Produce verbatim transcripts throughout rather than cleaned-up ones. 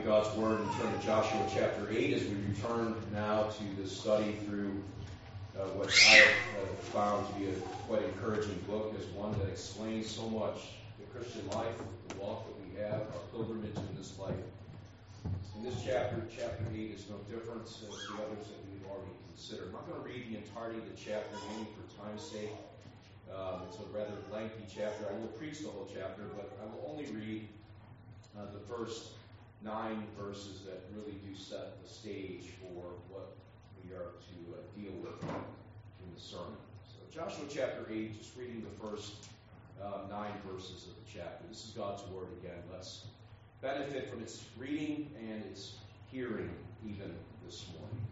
God's Word and turn to Joshua chapter eight as we return now to the study through uh, what I have uh, found to be a quite encouraging book, as one that explains so much the Christian life, the walk that we have, our pilgrimage in this life. In this chapter, chapter eight is no different as the others that we've already considered. I'm not going to read the entirety of the chapter, mainly for time's sake. Um, it's a rather lengthy chapter. I will preach the whole chapter, but I will only read uh, the first nine verses that really do set the stage for what we are to uh, deal with in the sermon. So Joshua chapter eight, just reading the first uh, nine verses of the chapter. This is God's Word again. Let's benefit from its reading and its hearing even this morning.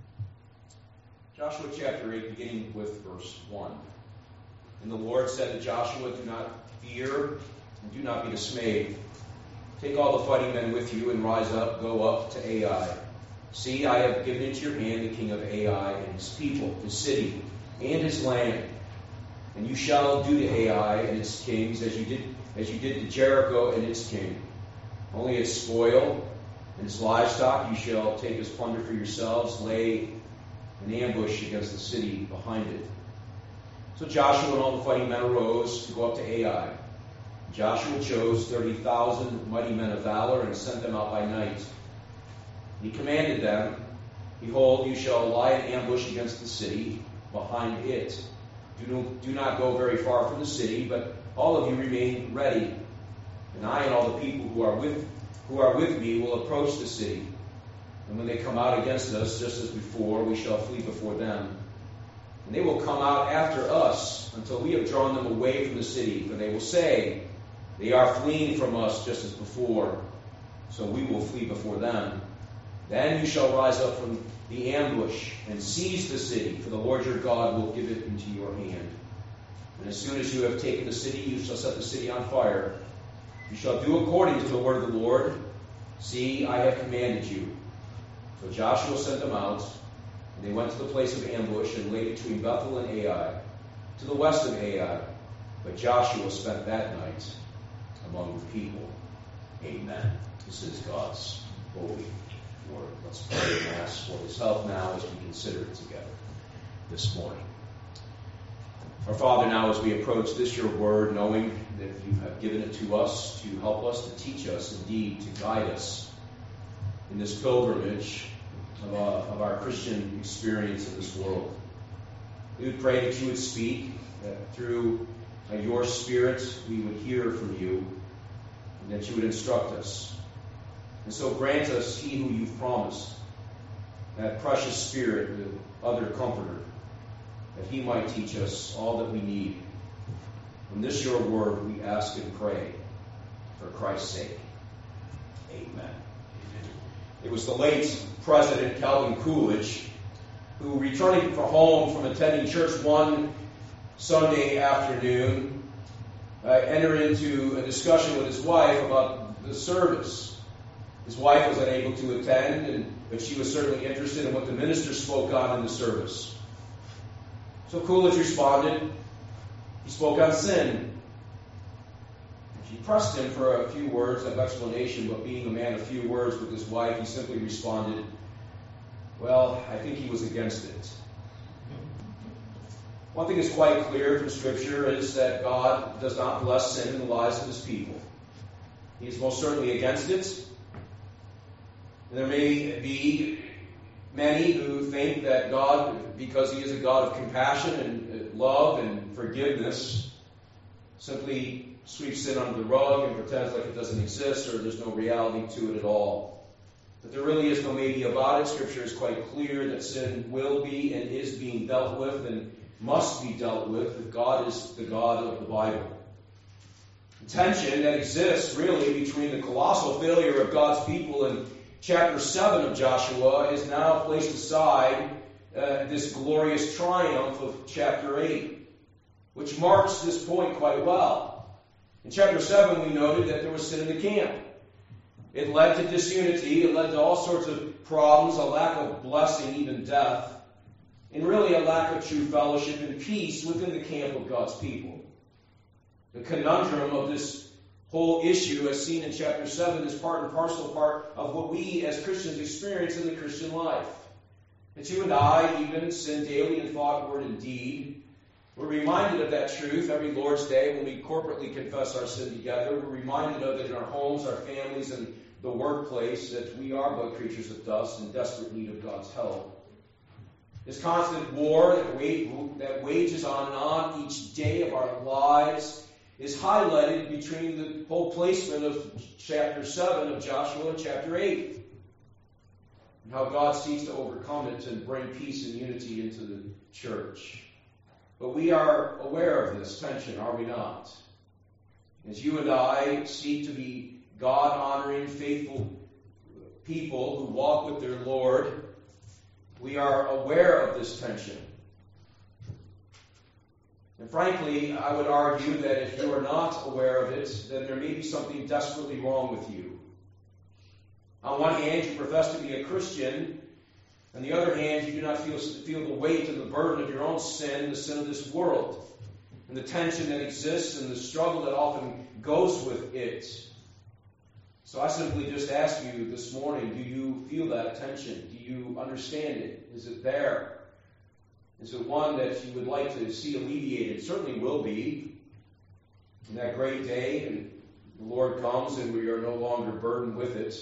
Joshua chapter eight, beginning with verse one. And the Lord said to Joshua, "Do not fear and do not be dismayed. Take all the fighting men with you and rise up, go up to Ai. See, I have given into your hand the king of Ai and his people, his city, and his land. And you shall do to Ai and its kings as you did as you did to Jericho and its king. Only its spoil and its livestock you shall take as plunder for yourselves. Lay an ambush against the city behind it." So Joshua and all the fighting men arose to go up to Ai. Joshua chose thirty thousand mighty men of valor and sent them out by night. He commanded them, "Behold, you shall lie in ambush against the city behind it. Do not, do not go very far from the city, but all of you remain ready. And I and all the people who are with who are with me will approach the city. And when they come out against us, just as before, we shall flee before them. And they will come out after us until we have drawn them away from the city. For they will say, 'They are fleeing from us just as before, so we will flee before them.' Then you shall rise up from the ambush and seize the city, for the Lord your God will give it into your hand. And as soon as you have taken the city, you shall set the city on fire. You shall do according to the word of the Lord. See, I have commanded you." So Joshua sent them out, and they went to the place of ambush and lay between Bethel and Ai, to the west of Ai. But Joshua spent that night among the people. Amen. This is God's holy word. Let's pray and ask for his help now as we consider it together this morning. Our Father, now as we approach this your word, knowing that you have given it to us to help us, to teach us, indeed, to guide us in this pilgrimage of, uh, of our Christian experience in this world. We would pray that you would speak, that through uh, your Spirit we would hear from you, and that you would instruct us. And so grant us he who you've promised, that precious Spirit, the other comforter, that he might teach us all that we need. From this your word we ask and pray for Christ's sake. Amen. It was the late President Calvin Coolidge who, returning from home from attending church one Sunday afternoon, uh, entered into a discussion with his wife about the service. His wife was unable to attend, and, but she was certainly interested in what the minister spoke on in the service. So Coolidge responded. He spoke on sin. She pressed him for a few words of explanation, but being a man of few words with his wife, he simply responded, "Well, I think he was against it." One thing is quite clear from Scripture is that God does not bless sin in the lives of his people. He is most certainly against it. And there may be many who think that God, because he is a God of compassion and love and forgiveness, simply sweeps sin under the rug and pretends like it doesn't exist or there's no reality to it at all. But there really is no maybe about it. Scripture is quite clear that sin will be and is being dealt with and must be dealt with, that God is the God of the Bible. The tension that exists really between the colossal failure of God's people and Chapter seven of Joshua is now placed aside, uh, this glorious triumph of chapter eight, which marks this point quite well. In chapter seven, we noted that there was sin in the camp. It led to disunity, it led to all sorts of problems, a lack of blessing, even death, and really a lack of true fellowship and peace within the camp of God's people. The conundrum of this whole issue, as seen in chapter seven, is part and parcel part of what we as Christians experience in the Christian life. That you and I even sin daily in thought, word, and deed. We're reminded of that truth every Lord's Day when we corporately confess our sin together. We're reminded of it in our homes, our families, and the workplace, that we are but creatures of dust in desperate need of God's help. This constant war that, wa- that wages on and on each day of our lives is highlighted between the whole placement of chapter seven of Joshua and chapter eight. And how God seeks to overcome it and bring peace and unity into the church. But we are aware of this tension, are we not? As you and I seek to be God-honoring, faithful people who walk with their Lord, we are aware of this tension. And frankly, I would argue that if you are not aware of it, then there may be something desperately wrong with you. On one hand, you profess to be a Christian. On the other hand, you do not feel, feel the weight and the burden of your own sin, the sin of this world, and the tension that exists and the struggle that often goes with it. So I simply just ask you this morning, do you feel that tension? Do you understand it? Is it there? Is it one that you would like to see alleviated? It certainly will be. In that great day, and the Lord comes and we are no longer burdened with it.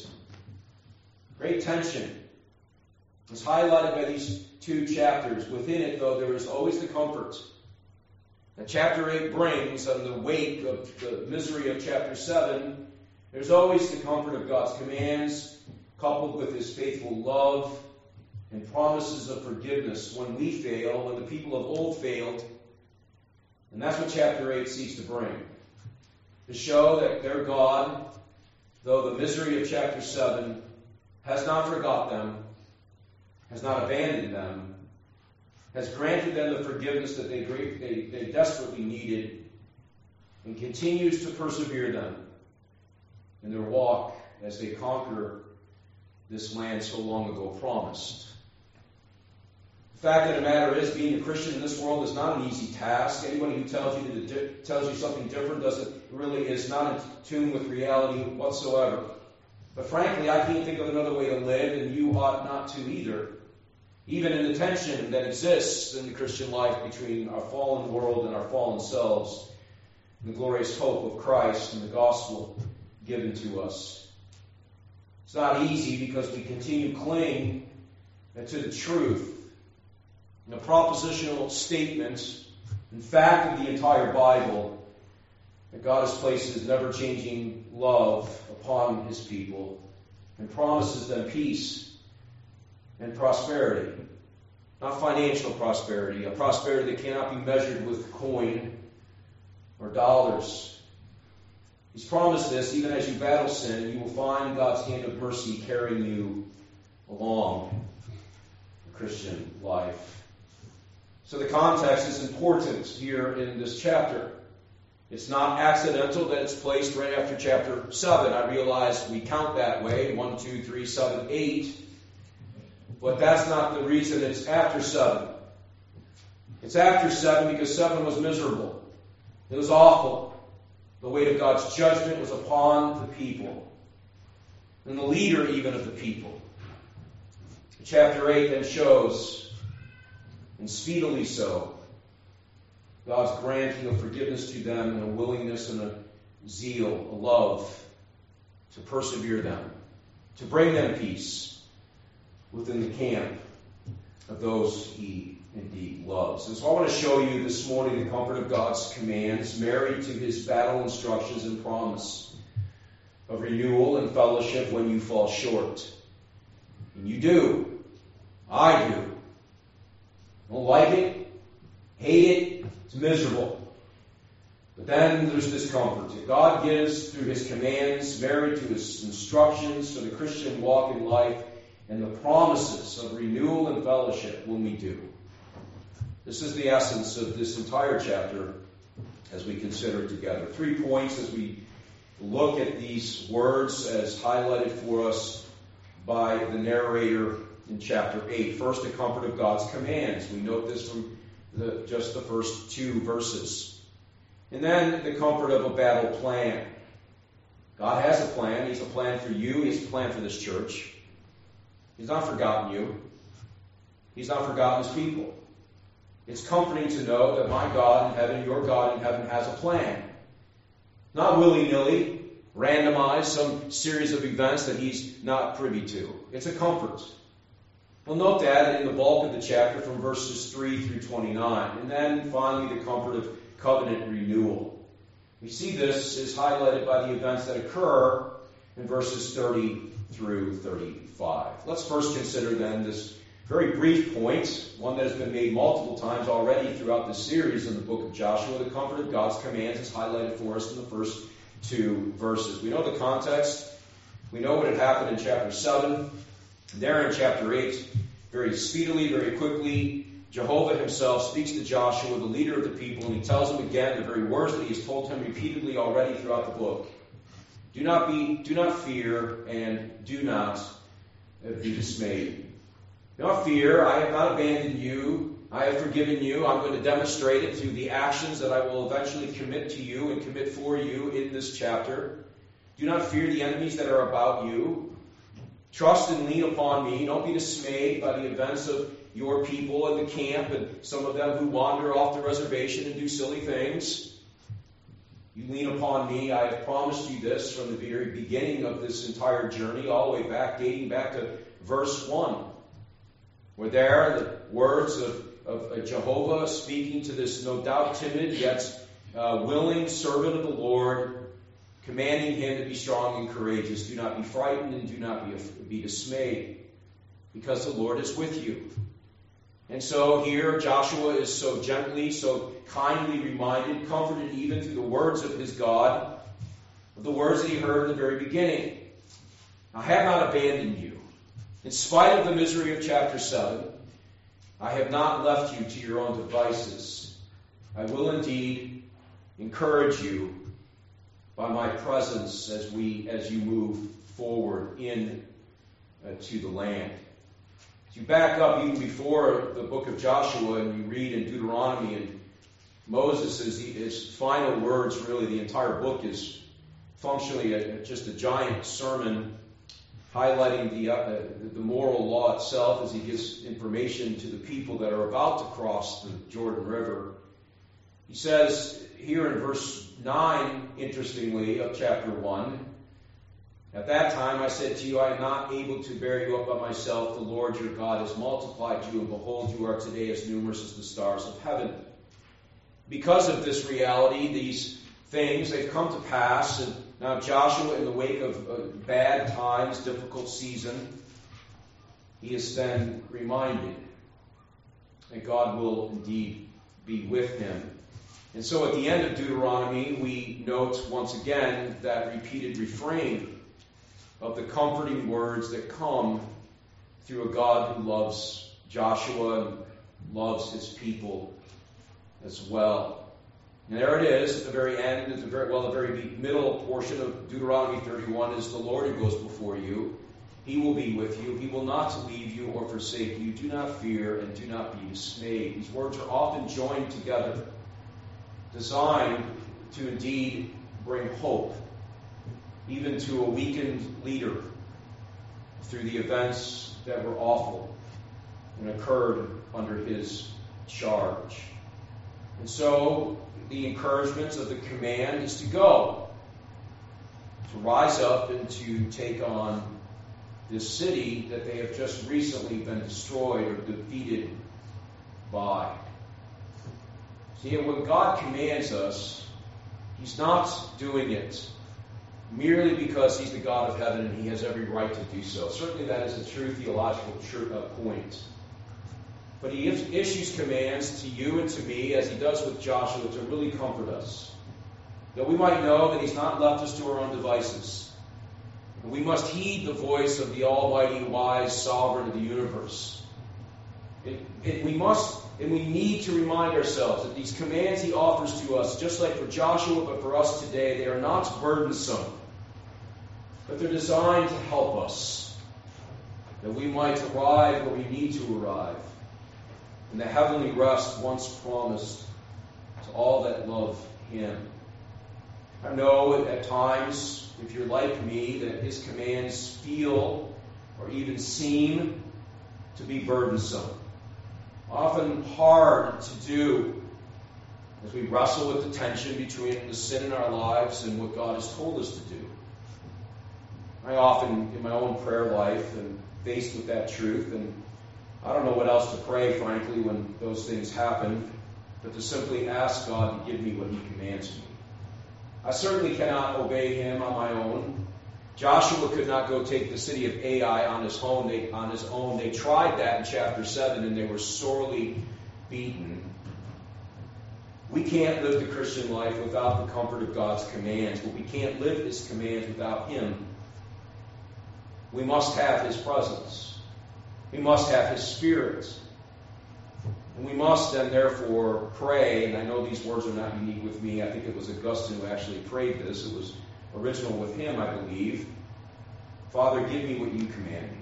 Great tension is highlighted by these two chapters. Within it, though, there is always the comfort that chapter eight brings in the wake of the misery of chapter seven. There's always the comfort of God's commands, coupled with His faithful love and promises of forgiveness when we fail, when the people of old failed. And that's what chapter eight seeks to bring. To show that their God, though the misery of chapter seven has not forgot them, has not abandoned them, has granted them the forgiveness that they, they, they desperately needed, and continues to persevere them in their walk as they conquer this land so long ago promised. The fact of the matter is, being a Christian in this world is not an easy task. Anybody who tells you that tells you something different doesn't really is not in tune with reality whatsoever. But frankly, I can't think of another way to live, and you ought not to either. Even in the tension that exists in the Christian life between our fallen world and our fallen selves, and the glorious hope of Christ and the gospel given to us. It's not easy because we continue to cling to the truth, and the propositional statements, in fact, of the entire Bible, that God has placed His never-changing love upon His people and promises them peace and prosperity. Not financial prosperity, a prosperity that cannot be measured with coin or dollars. He's promised this, even as you battle sin, you will find God's hand of mercy carrying you along the Christian life. So the context is important here in this chapter. It's not accidental that it's placed right after chapter seven. I realize we count that way, one, two, three, seven, eight. But that's not the reason it's after seven. It's after seven because seven was miserable. It was awful. The weight of God's judgment was upon the people, and the leader even of the people. Chapter eight then shows, and speedily so, God's granting of forgiveness to them and a willingness and a zeal, a love to persevere them, to bring them peace within the camp of those He indeed loves. And so I want to show you this morning the comfort of God's commands married to His battle instructions and promise of renewal and fellowship when you fall short. And you do. I do. Don't like it, hate it, it's miserable. But then there's this comfort that God gives through His commands married to His instructions for the Christian walk in life and the promises of renewal and fellowship when we do. This is the essence of this entire chapter as we consider it together. Three points as we look at these words as highlighted for us by the narrator in chapter eight. First, the comfort of God's commands. We note this from the, just the first two verses. And then the comfort of a battle plan. God has a plan. He has a plan for you. He has a plan for this church. He's not forgotten you. He's not forgotten his people. It's comforting to know that my God in heaven, your God in heaven, has a plan. Not willy-nilly, randomized, some series of events that he's not privy to. It's a comfort. We'll note that in the bulk of the chapter from verses three through twenty-nine. And then finally the comfort of covenant renewal. We see this is highlighted by the events that occur in verses thirty through thirty-five. Let's first consider then this very brief point, one that has been made multiple times already throughout this series in the book of Joshua. The comfort of God's commands is highlighted for us in the first two verses. We know the context. We know what had happened in chapter seven. There in chapter eight, very speedily, very quickly, Jehovah himself speaks to Joshua, the leader of the people, and he tells him again the very words that he has told him repeatedly already throughout the book. Do not be, do not fear, and do not be dismayed. Do not fear, I have not abandoned you. I have forgiven you. I'm going to demonstrate it through the actions that I will eventually commit to you and commit for you in this chapter. Do not fear the enemies that are about you. Trust and lean upon me. Don't be dismayed by the events of your people in the camp and some of them who wander off the reservation and do silly things. You lean upon me. I have promised you this from the very beginning of this entire journey, all the way back, dating back to verse one. Where there, the words of, of Jehovah speaking to this no doubt timid yet uh, willing servant of the Lord, commanding him to be strong and courageous. Do not be frightened and do not be, be dismayed, because the Lord is with you. And so here Joshua is so gently, so kindly reminded, comforted even through the words of his God, of the words that he heard in the very beginning. I have not abandoned you. In spite of the misery of chapter seven, I have not left you to your own devices. I will indeed encourage you by my presence as we, as you move forward in uh, to the land. As you back up even before the book of Joshua and you read in Deuteronomy and Moses' his, his final words, really the entire book is functionally a, just a giant sermon highlighting the, uh, the moral law itself as he gives information to the people that are about to cross the Jordan River. He says here in verse nine, interestingly, of chapter one, at that time I said to you, I am not able to bear you up by myself. The Lord your God has multiplied you, and behold, you are today as numerous as the stars of heaven. Because of this reality, these things, they've come to pass, and now Joshua, in the wake of uh, bad times, difficult season, he is then reminded that God will indeed be with him. And so at the end of Deuteronomy, we note once again that repeated refrain of the comforting words that come through a God who loves Joshua and loves his people as well. And there it is at the very end, at the very, well, the very middle portion of Deuteronomy thirty-one is the Lord who goes before you. He will be with you. He will not leave you or forsake you. Do not fear and do not be dismayed. These words are often joined together, designed to indeed bring hope, even to a weakened leader, through the events that were awful and occurred under his charge. And so the encouragement of the command is to go, to rise up and to take on this city that they have just recently been destroyed or defeated by. See, when God commands us, he's not doing it merely because he's the God of heaven and he has every right to do so. Certainly that is a true theological true, uh, point. But he issues commands to you and to me, as he does with Joshua, to really comfort us. That we might know that he's not left us to our own devices. And we must heed the voice of the almighty, wise sovereign of the universe. It, it, we must and we need to remind ourselves that these commands he offers to us, just like for Joshua, but for us today, they are not burdensome. But they're designed to help us. That we might arrive where we need to arrive. And the heavenly rest once promised to all that love him. I know at times, if you're like me, that his commands feel or even seem to be burdensome, often hard to do as we wrestle with the tension between the sin in our lives and what God has told us to do. I often, in my own prayer life, am faced with that truth, and I don't know what else to pray, frankly, when those things happen, but to simply ask God to give me what he commands me. I certainly cannot obey him on my own. Joshua could not go take the city of Ai on his own. They, on his own. They tried that in chapter seven, and they were sorely beaten. We can't live the Christian life without the comfort of God's commands, but we can't live his commands without him. We must have his presence. We must have his Spirit. And we must then therefore pray, and I know these words are not unique with me. I think it was Augustine who actually prayed this. It was original with him, I believe. Father, give me what you command me.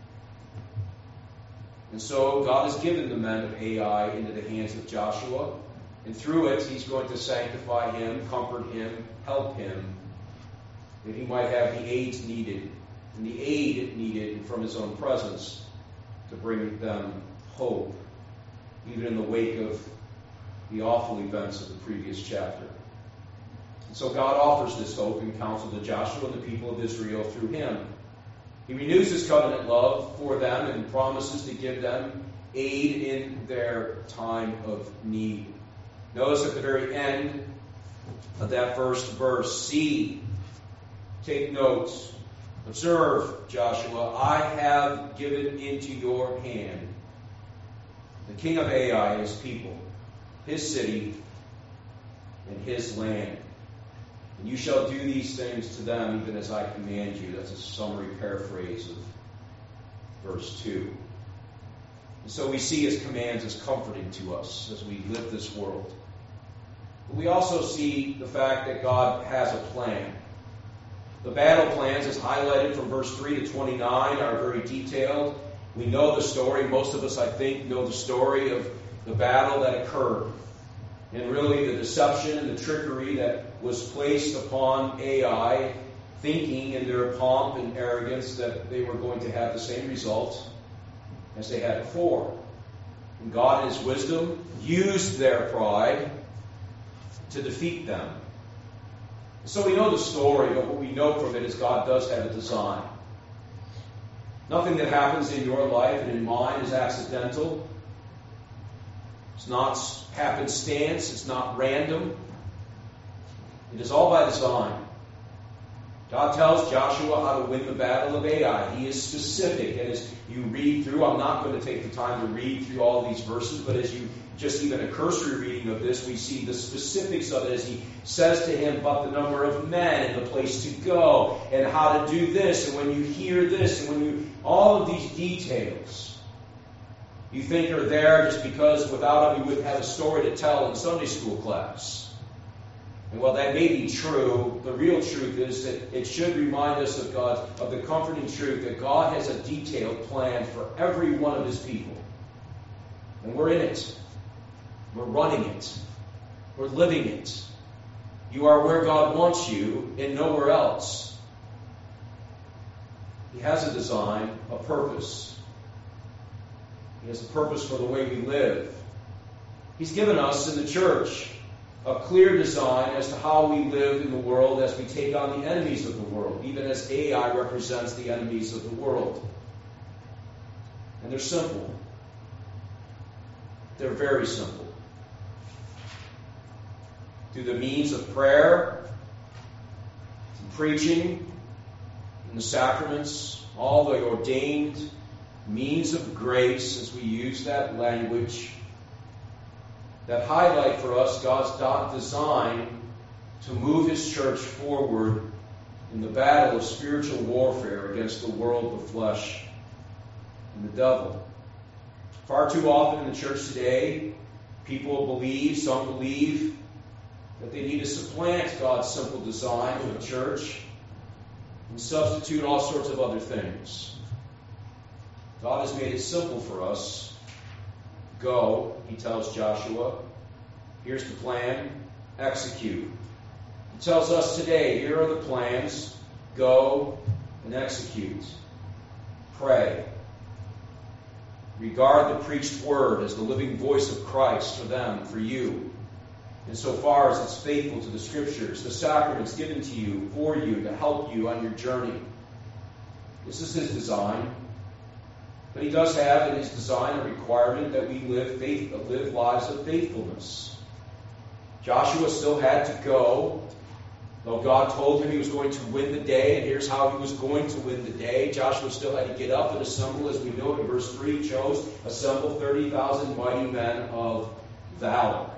And so God has given the men of Ai into the hands of Joshua, and through it he's going to sanctify him, comfort him, help him, that he might have the aids needed, and the aid needed from his own presence to bring them hope, even in the wake of the awful events of the previous chapter. And so God offers this hope and counsel to Joshua and the people of Israel through him. He renews his covenant love for them and promises to give them aid in their time of need. Notice at the very end of that first verse, see, take notes, observe, Joshua, I have given into your hand the king of Ai, his people, his city, and his land. And you shall do these things to them even as I command you. That's a summary paraphrase of verse two. And so we see his commands as comforting to us as we live this world. But we also see the fact that God has a plan. The battle plans, as highlighted from verse three to twenty-nine, are very detailed. We know the story. Most of us, I think, know the story of the battle that occurred. And really the deception and the trickery that was placed upon Ai, thinking in their pomp and arrogance that they were going to have the same result as they had before. And God, in his wisdom, used their pride to defeat them. So we know the story, but what we know from it is God does have a design. Nothing that happens in your life and in mine is accidental. It's not happenstance. It's not random. It is all by design. God tells Joshua how to win the battle of Ai. He is specific. And as you read through, I'm not going to take the time to read through all these verses, but as you just even a cursory reading of this, we see the specifics of it as he says to him about the number of men and the place to go and how to do this. And when you hear this and when you, all of these details, you think are there just because without them you wouldn't have a story to tell in Sunday school class. And while that may be true, the real truth is that it should remind us of God, of the comforting truth that God has a detailed plan for every one of his people. And we're in it. We're running it. We're living it. You are where God wants you and nowhere else. He has a design, a purpose. He has a purpose for the way we live. He's given us in the church a clear design as to how we live in the world as we take on the enemies of the world, even as Ai represents the enemies of the world. And they're simple. They're very simple. Through the means of prayer, and preaching, and the sacraments, all the ordained means of grace, as we use that language, that highlight for us God's design to move his church forward in the battle of spiritual warfare against the world, the flesh, and the devil. Far too often in the church today, people believe, some believe, that they need to supplant God's simple design of the church and substitute all sorts of other things. God has made it simple for us. Go, he tells Joshua. Here's the plan. Execute. He tells us today, here are the plans. Go and execute. Pray. Regard the preached word as the living voice of Christ for them, for you. Insofar as it's faithful to the Scriptures, the sacraments given to you, for you, to help you on your journey. This is his design. But he does have in his design a requirement that we live, faith, live lives of faithfulness. Joshua still had to go, though God told him he was going to win the day, and here's how he was going to win the day. Joshua still had to get up and assemble, as we know in verse three, chose, assemble thirty thousand mighty men of valor.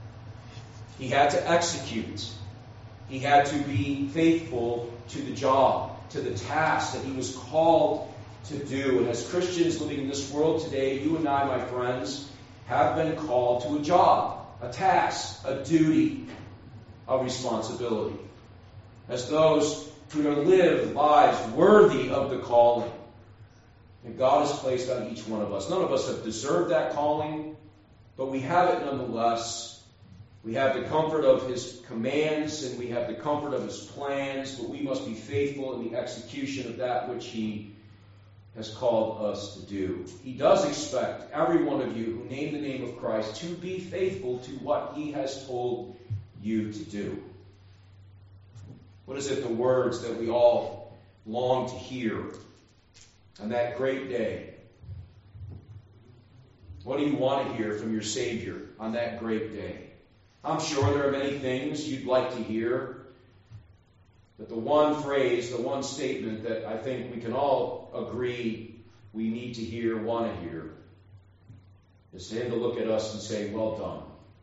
He had to execute. He had to be faithful to the job, to the task that he was called to do. And as Christians living in this world today, you and I, my friends, have been called to a job, a task, a duty, a responsibility. As those who are to live lives worthy of the calling that God has placed on each one of us. None of us have deserved that calling, but we have it nonetheless. We have the comfort of his commands, and we have the comfort of his plans, but we must be faithful in the execution of that which he has called us to do. He does expect every one of you who name the name of Christ to be faithful to what he has told you to do. What is it, the words that we all long to hear on that great day? What do you want to hear from your Savior on that great day? I'm sure there are many things you'd like to hear, but the one phrase, the one statement that I think we can all agree we need to hear, want to hear, is for him to look at us and say, well done,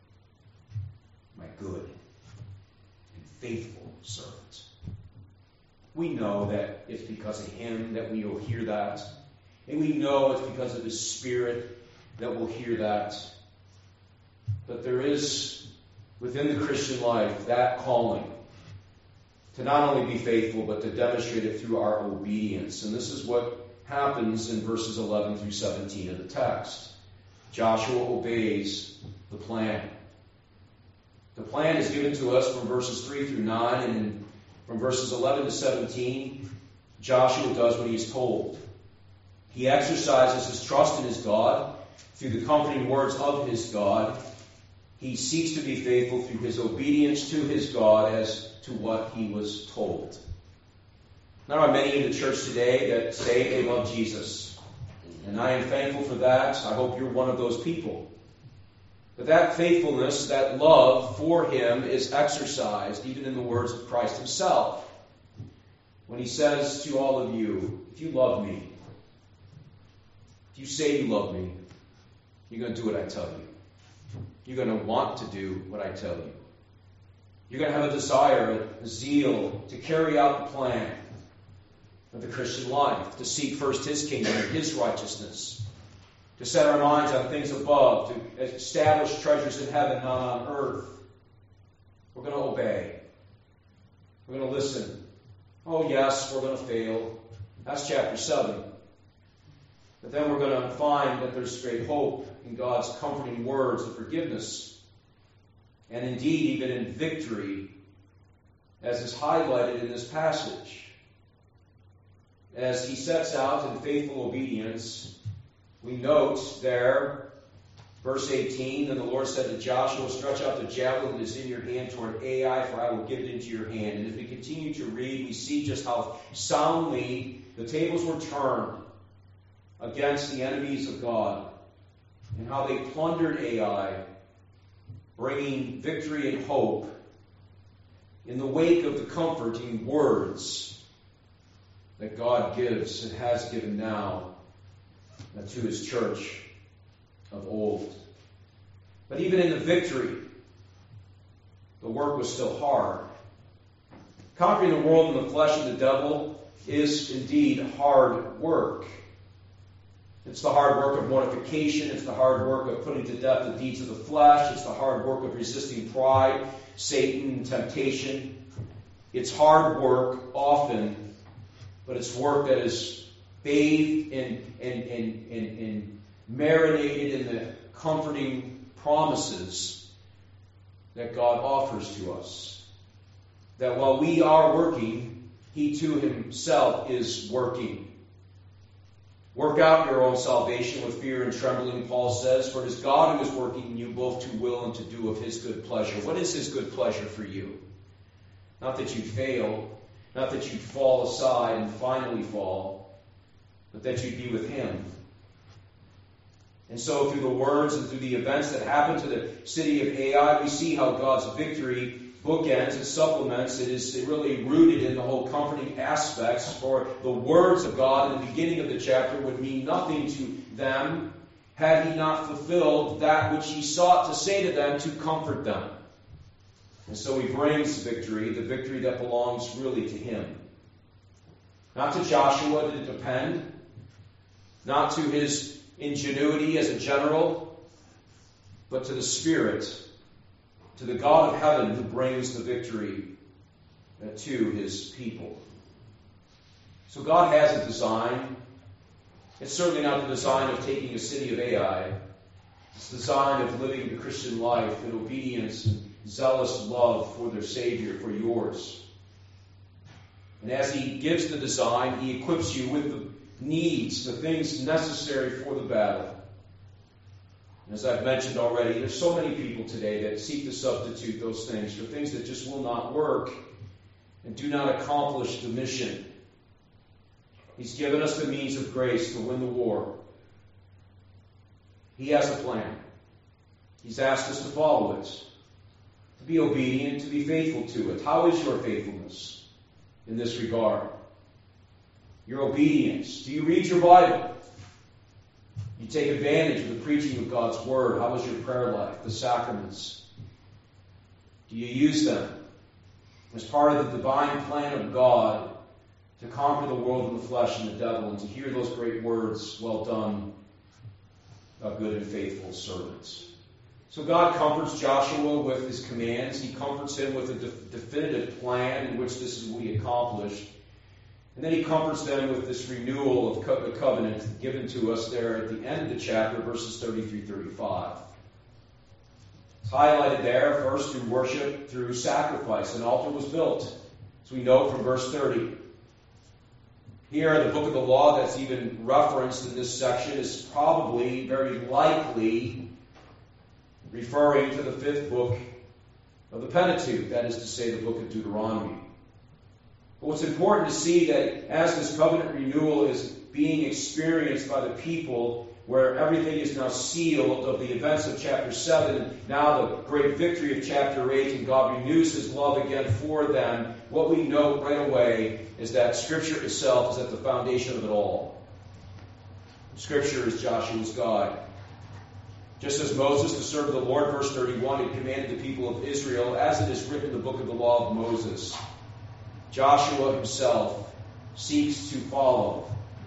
my good and faithful servant. We know that it's because of him that we will hear that, and we know it's because of his Spirit that we'll hear that. But there is within the Christian life that calling to not only be faithful, but to demonstrate it through our obedience. And this is what happens in verses eleven through seventeen of the text. Joshua obeys the plan. The plan is given to us from verses three through nine, and from verses eleven to seventeen, Joshua does what he is told. He exercises his trust in his God through the comforting words of his God. He seeks to be faithful through his obedience to his God as to what he was told. There are many in the church today that say they love Jesus. And I am thankful for that. I hope you're one of those people. But that faithfulness, that love for him is exercised even in the words of Christ himself. When he says to all of you, if you love me, if you say you love me, you're going to do what I tell you. You're going to want to do what I tell you. You're going to have a desire, a zeal to carry out the plan of the Christian life, to seek first his kingdom and his righteousness, to set our minds on things above, to establish treasures in heaven, not on earth. We're going to obey. We're going to listen. Oh, yes, we're going to fail. That's chapter seven. But then we're going to find that there's great hope in God's comforting words of forgiveness, and indeed even in victory, as is highlighted in this passage. As he sets out in faithful obedience, we note there, verse eighteen, then the Lord said to Joshua, stretch out the javelin that is in your hand toward Ai, for I will give it into your hand. And as we continue to read, we see just how soundly the tables were turned against the enemies of God, and how they plundered Ai, bringing victory and hope in the wake of the comforting words that God gives and has given now to his church of old. But even in the victory, the work was still hard. Conquering the world and the flesh and the devil is indeed hard work. It's the hard work of mortification. It's the hard work of putting to death the deeds of the flesh. It's the hard work of resisting pride, Satan, and temptation. It's hard work often, but it's work that is bathed and, and, and, and, and marinated in the comforting promises that God offers to us. that while we are working, he too himself is working. Work out your own salvation with fear and trembling, Paul says, for it is God who is working in you both to will and to do of his good pleasure. What is his good pleasure for you? Not that you'd fail, not that you'd fall aside and finally fall, but that you'd be with him. And so through the words and through the events that happened to the city of Ai, we see how God's victory bookends and supplements. It is really rooted in the whole comforting aspects, for the words of God in the beginning of the chapter would mean nothing to them had he not fulfilled that which he sought to say to them to comfort them. And so he brings victory, the victory that belongs really to him. Not to Joshua did it depend, not to his ingenuity as a general, but to the Spirit, to the God of heaven who brings the victory to his people. So God has a design. It's certainly not the design of taking a city of Ai. It's the design of living the Christian life in obedience and zealous love for their Savior, for yours. And as he gives the design, he equips you with the needs, the things necessary for the battle. And as I've mentioned already, there's so many people today that seek to substitute those things for things that just will not work and do not accomplish the mission. He's given us the means of grace to win the war. He has a plan. He's asked us to follow it, to be obedient, to be faithful to it. How is your faithfulness in this regard? Your obedience. Do you read your Bible? You take advantage of the preaching of God's Word. How is your prayer life? The sacraments. Do you use them as part of the divine plan of God to conquer the world and the flesh and the devil, and to hear those great words, well done, a good and faithful servant? So God comforts Joshua with his commands. He comforts him with a de- definitive plan in which this is what he accomplished. And then he comforts them with this renewal of co- the covenant given to us there at the end of the chapter, verses thirty-three through thirty-five. It's highlighted there, first through worship, through sacrifice. An altar was built, as we know from verse thirty. Here, the book of the law that's even referenced in this section is probably, very likely, referring to the fifth book of the Pentateuch, that is to say, the book of Deuteronomy. But what's important to see that as this covenant renewal is being experienced by the people, where everything is now sealed of the events of chapter seven, and now the great victory of chapter eight, and God renews his love again for them, what we know right away is that Scripture itself is at the foundation of it all. Scripture is Joshua's guide. Just as Moses, to serve the Lord, verse thirty-one, had commanded the people of Israel, as it is written in the book of the law of Moses, Joshua himself seeks to follow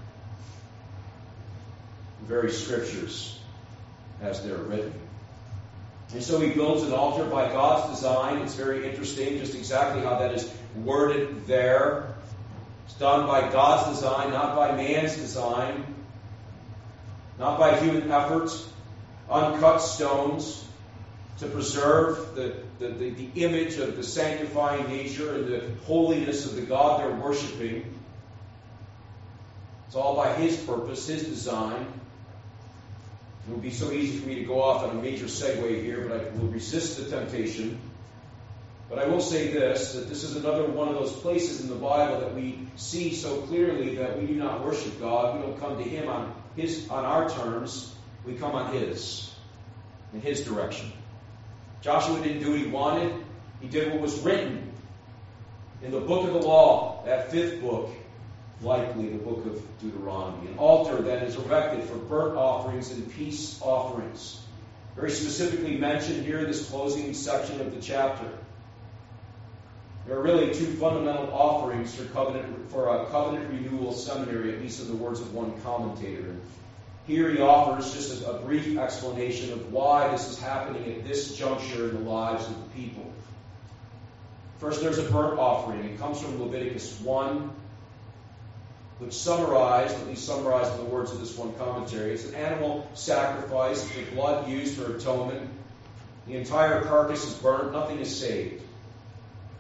the very Scriptures as they're written. And so he builds an altar by God's design. It's very interesting just exactly how that is worded there. It's done by God's design, not by man's design, not by human effort. Uncut stones to preserve the, the, the, the image of the sanctifying nature and the holiness of the God they're worshiping. It's all by his purpose, his design. It would be so easy for me to go off on a major segue here, but I will resist the temptation. But I will say this, that this is another one of those places in the Bible that we see so clearly that we do not worship God. We don't come to him on his on our terms. We come on his, in his direction. Joshua didn't do what he wanted. He did what was written in the book of the law, that fifth book, likely the book of Deuteronomy. An altar that is erected for burnt offerings and peace offerings. Very specifically mentioned here in this closing section of the chapter. There are really two fundamental offerings for covenant for a covenant renewal seminary, at least in the words of one commentator. Here he offers just a, a brief explanation of why this is happening at this juncture in the lives of the people. First, there's a burnt offering. It comes from Leviticus one, which summarized, at least summarized in the words of this one commentary, it's an animal sacrifice, the blood used for atonement. The entire carcass is burnt, nothing is saved.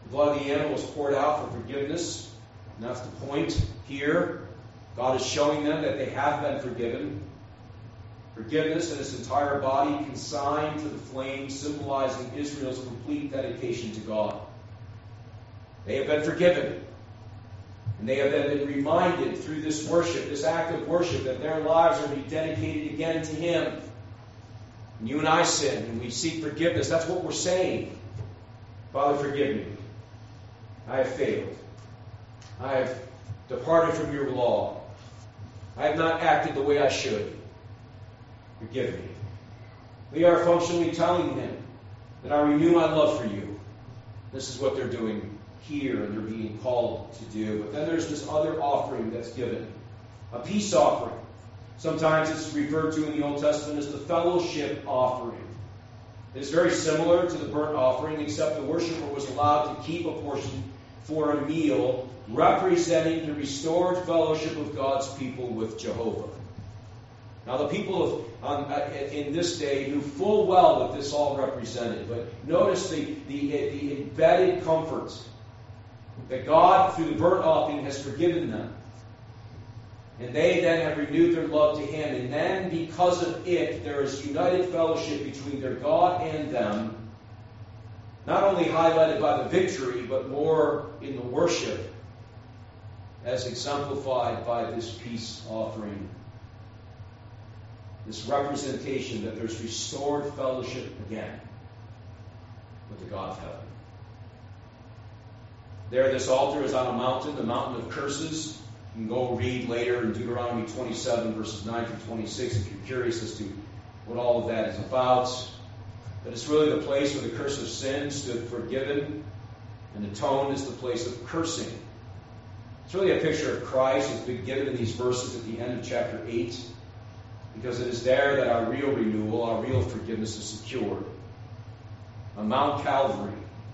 The blood of the animal was poured out for forgiveness. And that's the point here. God is showing them that they have been forgiven. Forgiveness and its entire body consigned to the flame, symbolizing Israel's complete dedication to God. They have been forgiven. And they have been reminded through this worship, this act of worship, that their lives are to be dedicated again to Him. And you and I sin, and we seek forgiveness. That's what we're saying. Father, forgive me. I have failed. I have departed from your law. I have not acted the way I should. Forgive me. We are functionally telling Him that I renew my love for you. This is what they're doing here, and they're being called to do. But then there's this other offering that's given, a peace offering. Sometimes it's referred to in the Old Testament as the fellowship offering. It's very similar to the burnt offering, except the worshiper was allowed to keep a portion for a meal, representing the restored fellowship of God's people with Jehovah. Now, the people of um, in this day knew full well what this all represented, but notice the, the, the embedded comfort that God, through the burnt offering, has forgiven them. And they then have renewed their love to Him. And then, because of it, there is united fellowship between their God and them, not only highlighted by the victory, but more in the worship, as exemplified by this peace offering. This representation that there's restored fellowship again with the God of heaven. There, this altar is on a mountain, the mountain of curses. You can go read later in Deuteronomy twenty-seven, verses nine through twenty-six, if you're curious as to what all of that is about. But it's really the place where the curse of sin stood forgiven, and atoned is the place of cursing. It's really a picture of Christ that's been given in these verses at the end of chapter eight, because it is there that our real renewal, our real forgiveness is secured. On Mount Calvary,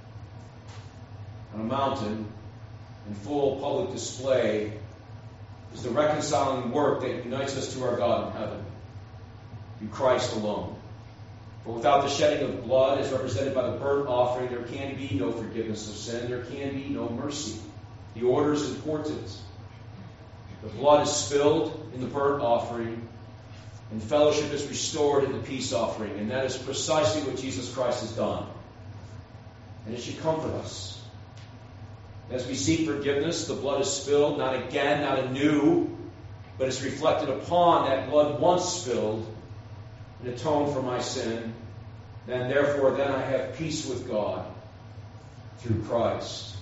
on a mountain, in full public display, is the reconciling work that unites us to our God in heaven, through Christ alone. For without the shedding of blood, as represented by the burnt offering, there can be no forgiveness of sin, there can be no mercy. The order is important. The blood is spilled in the burnt offering, and fellowship is restored in the peace offering. And that is precisely what Jesus Christ has done. And it should comfort us. As we seek forgiveness, the blood is spilled, not again, not anew, but is reflected upon that blood once spilled and atoned for my sin. And therefore, then I have peace with God through Christ.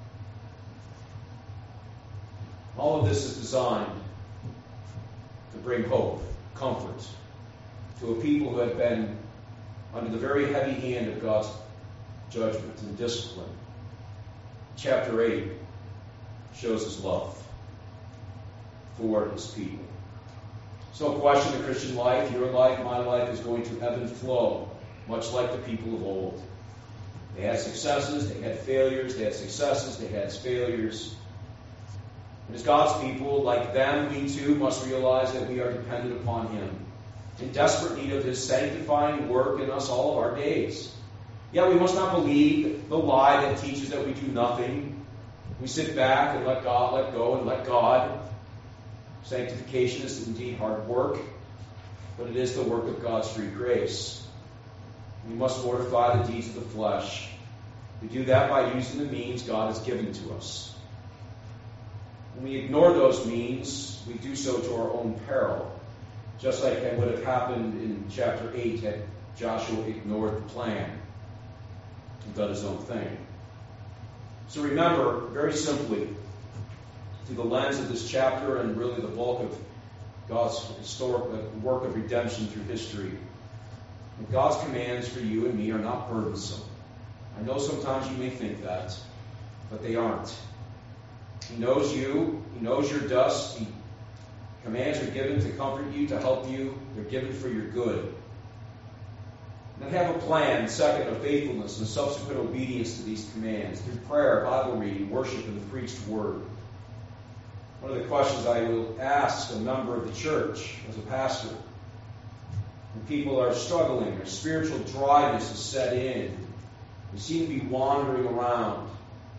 All of this is designed to bring hope, comfort to a people who have been under the very heavy hand of God's judgment and discipline. Chapter eight shows His love for His people. There's no question the Christian life, your life, my life, is going to ebb and flow, much like the people of old. They had successes, they had failures, they had successes, they had failures. And as God's people, like them, we too must realize that we are dependent upon Him, in desperate need of His sanctifying work in us all of our days. Yet we must not believe the lie that teaches that we do nothing. We sit back and let God, let go and let God. Sanctification is indeed hard work, but it is the work of God's free grace. We must mortify the deeds of the flesh. We do that by using the means God has given to us. When we ignore those means, we do so to our own peril, just like it would have happened in chapter eight had Joshua ignored the plan and done his own thing. So remember, very simply, through the lens of this chapter and really the bulk of God's historic work of redemption through history, God's commands for you and me are not burdensome. I know sometimes you may think that, but they aren't. He knows you. He knows your dust. He, commands are given to comfort you, to help you. They're given for your good. And have a plan, second, of faithfulness and subsequent obedience to these commands through prayer, Bible reading, worship, and the preached word. One of the questions I will ask a member of the church as a pastor, when people are struggling, their spiritual dryness is set in, they seem to be wandering around,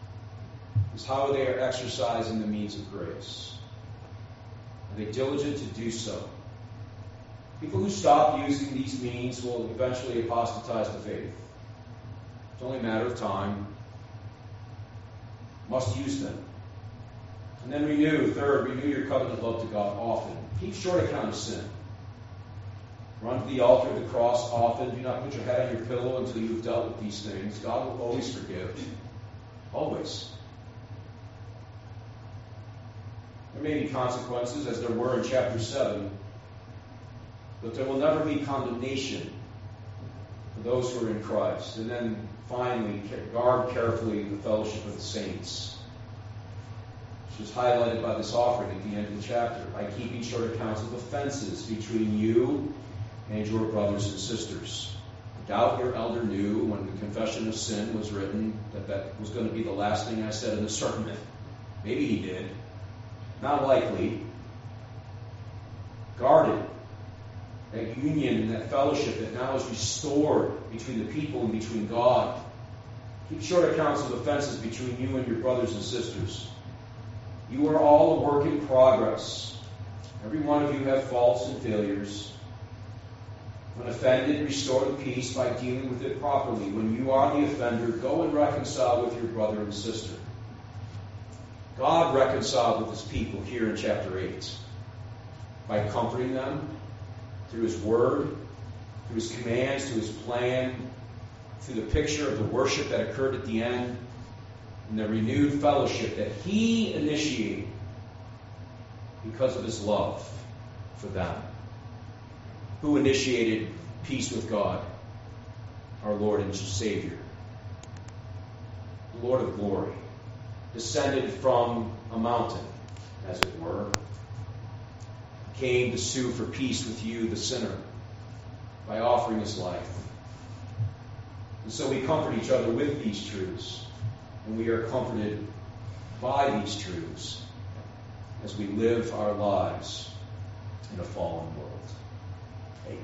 is how they are exercising the means of grace. Are they diligent to do so? People who stop using these means will eventually apostatize the faith. It's only a matter of time. Must use them. And then renew, third, renew your covenant love to God often. Keep short account of sin. Run to the altar of the cross often. Do not put your head on your pillow until you've dealt with these things. God will always forgive. Always. There may be consequences, as there were in chapter seven, but there will never be condemnation for those who are in Christ. And then finally, guard carefully the fellowship of the saints, which is highlighted by this offering at the end of the chapter, by keeping short accounts of offenses between you and your brothers and sisters. I doubt your elder knew when the confession of sin was written that that was going to be the last thing I said in the sermon. Maybe he did. Not likely. Guard it. That union and that fellowship that now is restored between the people and between God. Keep short accounts of offenses between you and your brothers and sisters. You are all a work in progress. Every one of you have faults and failures. When offended, restore the peace by dealing with it properly. When you are the offender, go and reconcile with your brother and sister. God reconciled with his people here in chapter eight by comforting them through his word, through his commands, through his plan, through the picture of the worship that occurred at the end, and the renewed fellowship that he initiated because of his love for them. Who initiated peace with God? Our Lord and Savior. The Lord of glory. Descended from a mountain, as it were. Came to sue for peace with you, the sinner, by offering his life. And so we comfort each other with these truths. And we are comforted by these truths as we live our lives in a fallen world. Amen.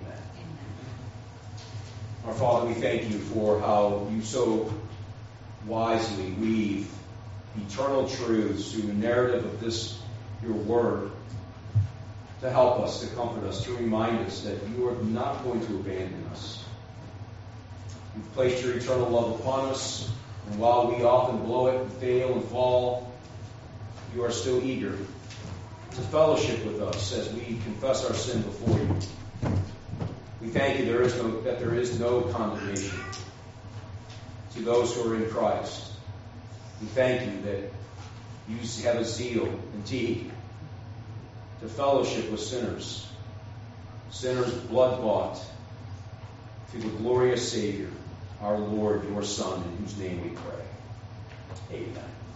Amen. Our Father, we thank you for how you so wisely weave eternal truths through the narrative of this, your word, to help us, to comfort us, to remind us that you are not going to abandon us. You've placed your eternal love upon us, and while we often blow it and fail and fall, you are still eager to fellowship with us as we confess our sin before you. We thank you there is no, that there is no condemnation to those who are in Christ. We thank you that you have a zeal, indeed, to fellowship with sinners. Sinners blood-bought through the glorious Savior, our Lord, your Son, in whose name we pray. Amen.